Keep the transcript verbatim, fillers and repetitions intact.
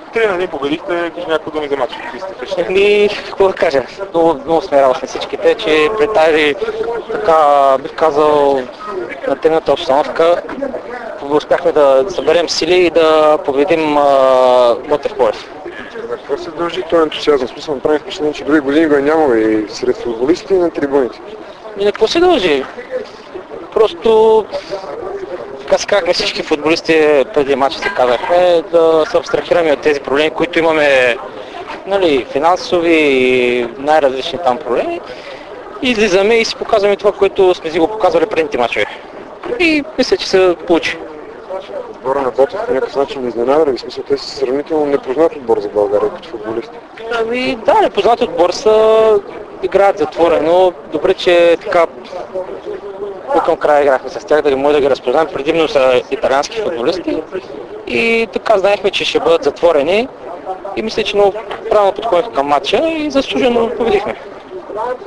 три на един победихте, кажи няколко думи за матча. Какви сте впечатлени? Еми, какво да кажа, много, много сме радостни всичките, че при тази, така бих казал, натегната обстановка успяхме да съберем сили и да победим Ботев Пловдив. На какво се дължи този ентусиазъм? В смисъл, направи впечатление, че други години го е нямало и сред футболистите и на трибуните. И на какво се дължи? Просто, така се казахме всички футболисти преди матча се казахме, да се абстрахираме от тези проблеми, които имаме, нали, финансови и най-различни там проблеми. И излизаме и си показваме това, което сме си го показвали предните мачове. И мисля, че се получи. Отбора на Ботев по някакъв начин не изненада ли? В смисъл, те са сравнително непознат отбор за България като футболисти. Ами да, непознат отбор са, играят затворено. Добре, че така към края играхме с тях, да може да ги разпознаем. Предимно са италиански футболисти. И така знаехме, че ще бъдат затворени. И мисля, че много правилно подходихме към матча и заслужено победихме.